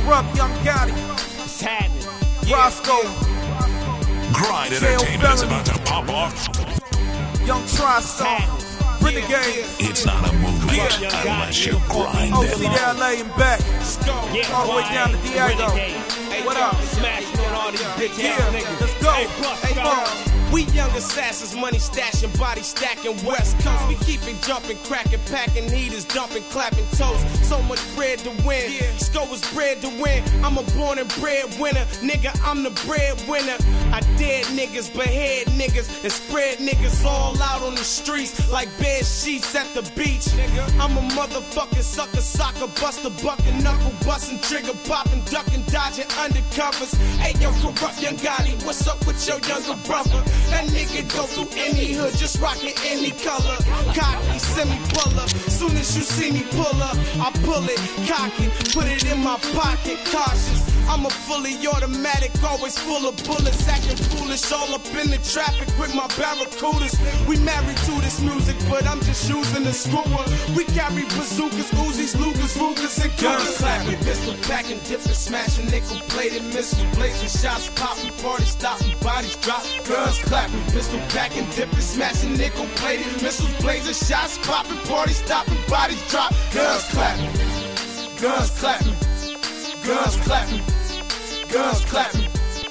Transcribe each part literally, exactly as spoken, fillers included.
Corrupt Young Gotti. It's happening. Roscoe. Grind Entertainment is about to pop off. Young Tri-Star. Renegade. It's not a movie Yeah. unless you grind O it. C to L A and back. Yeah, All the way down to Diego. Hey, What up? Smashing on all these bitch ass Yeah, niggas. let's go. Hey, bust, Hey, go. uh, We young assassins, money stashing, body stacking, West Coast. We keep it jumping, cracking, packing, heaters, dumping, clapping toes. So much bread to win. Sco was bred to win. I'm a born and bred winner. Nigga, I'm the breadwinner. I dead niggas, behead niggas, and spread niggas all out on the streets like bed sheets at the beach. Nigga, I'm a motherfucking sucker, soccer, buster, bucking, knuckle busting, trigger popping, ducking, dodging undercovers. Hey, yo, Corrupt Young Gotti, what's up with your younger brother? That nigga go through any hood, just rockin' any color. Cocky, semi-puller. Soon as you see me pull up, I pull it, cock it, put it in my pocket, cautious. I'm a fully automatic, always full of bullets, acting foolish, all up in the traffic with my barracudas. We married to this music, but I'm just using the screwer. We carry bazookas, Uzis, Lucas, Rugas, and guns clapping, pistol packing, different smashing, nickel plated, missiles blazing, shots popping, party stopping, bodies drop, guns clapping, pistol packing, different smashing, nickel plated, missiles blazing, shots popping, party stopping, bodies drop, guns clapping, guns clapping, guns clapping. Guns clapping,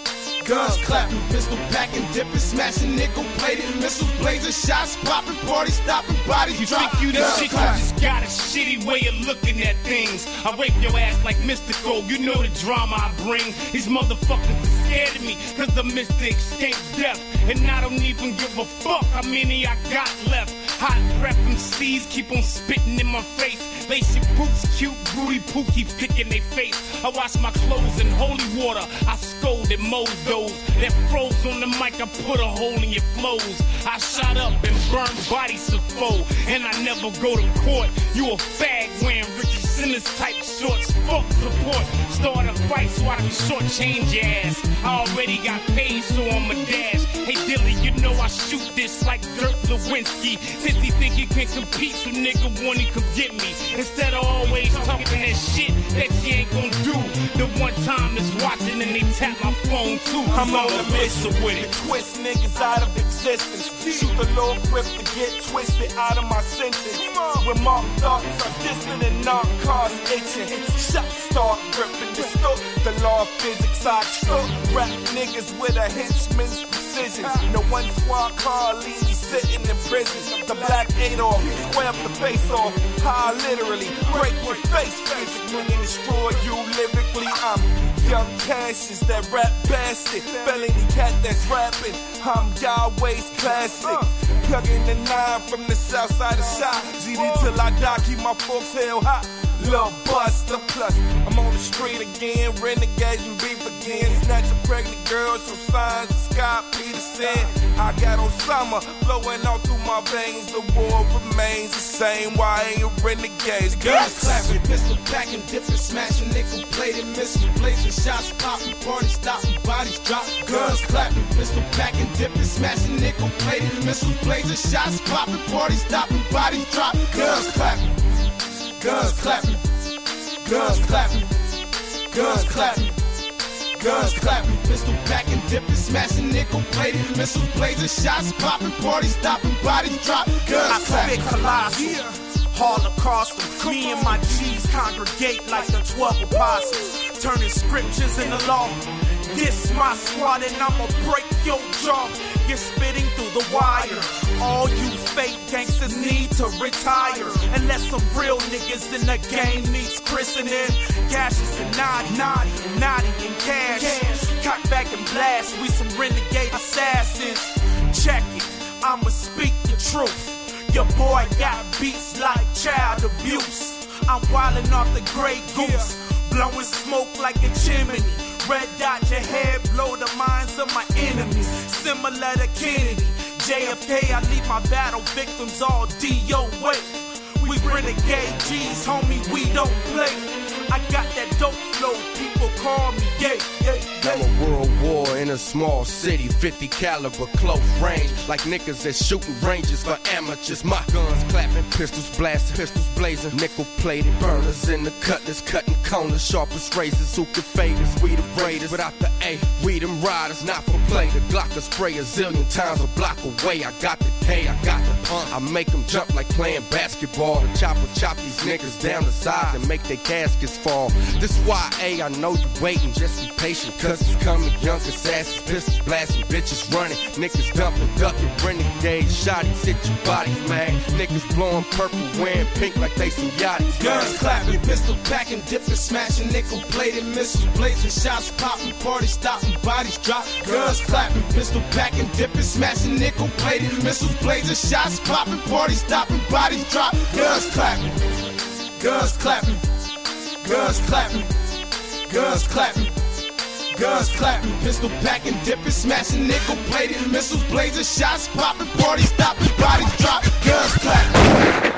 guns clapping, pistol packing, dipping, smashing, nickel plated, missiles blazing, shots popping, party stopping, bodies You drop. think you the Guns shit, you clapping. just got a shitty way of looking at things. I rape your ass like Mystical, you know the drama I bring. These motherfuckers are scared of me, cause the mystic escape death. And I don't even give a fuck how many I got left. Hot breath from C's keep on spitting in my face. Lace your boots, cute, booty, poo keep thick in they face. I wash my clothes in holy water, I scold and mold those that froze on the mic, I put a hole in your flows. I shot up and burned bodies to foe, and I never go to court. You a fag wearing Ricky Simmons type shorts, fuck support. Start a fight so I can shortchange your ass. I already got paid so I'm a dash. Hey Dilly, you know I shoot this like Dirk Lewinsky. Since he think he can compete, so nigga wanna come get me. Instead of always talking that shit that you ain't gon' do. The one time is watching and they tap my phone too. I'm on a mission with it. Twist niggas out of existence. Shoot the little grip to get twisted out of my sentence. When my thoughts are distant and not cars itching. Shots start gripping, distort the law of physics. I took rap niggas with a henchman's precision. No one squad car leave me sitting in prison. The black Adolf, square up the face off. I literally break your face physically and destroy you lyrically. I'm Young Cassius, that rap bastard. Felony cat that's rapping. I'm Yahweh's classic. Plugging the nine from the south side of shot. G D till I die, keep my folks hell hot. Lil' Buster plus, I'm on the street again, renegades and beef again. Snatch a pregnant girl, show signs of Scott Peterson. I got Osama flowing all through my veins. The war remains the same. Why ain't you renegades? Guns clapping, pistol packing, dipping, smashing, nickel plated, missiles blazing, shots popping, party stopping, bodies drop. Guns clapping, pistol packing, dipping, smashing, nickel plated, missiles blazing, shots popping, party stopping, bodies drop. Guns clapping, guns clapping, guns clapping, guns clapping. Guns clapping, pistol packing, dipping, smashing, nickel plated, missiles blazing, shots popping, party stopping, bodies drop. Guns clapping. I spit colossal, Holocaust. Me and my G's congregate like the twelve apostles, turning scriptures into law. This my squad and I'ma break your jaw. You're spitting through the wire. All you fake gangsters need to retire. Unless some real niggas in the game needs christening. Gaseous and naughty, naughty and naughty and cash. Cock back and blast, we some renegade assassins. Check it, I'ma speak the truth. Your boy got beats like child abuse. I'm wildin' off the Grey Goose, blowing smoke like a chimney. Red dot your head, blow the minds of my enemies. Similar to Kennedy, J F K, I leave my battle victims all D O A. We renegade G's, homie, we don't play. I got that dope flow, people call me, yeah, yeah. I'm a world war in a small city, fifty caliber, close range, like niggas that shooting ranges for amateurs. My guns clapping, pistols blasting, pistols blazing, nickel plated burners in the cutlass, cutting corners, sharpest razors, who can fade us? We the raiders, without the A, we them riders, not for play. The Glock will spray a zillion times a block away. I got the K, I got the pump, I make them jump like playing basketball. The chopper chop these niggas down the sides and make their caskets fall. This is why, A, I know you waiting, just be patient, cause it's coming. Young assassins, pistols blasting, bitches running, niggas dumping, ducking, renegade, shotties, hit your bodies, man. Niggas blowing purple, wearing pink like they some yachties. Guns clapping, pistol packing, dipping, smashing, nickel plated, missiles blazing, shots popping, party stopping, bodies drop. Guns clapping, pistol packing, dipping, smashing, nickel plated, missiles blazing, shots popping, party stopping, bodies drop. Guns clapping, guns clapping, guns clapping, guns clapping. Guns clapping, pistol packing, dipping, smashing, nickel plated, missiles blazing, shots popping, party stopping, bodies drop. Guns clapping.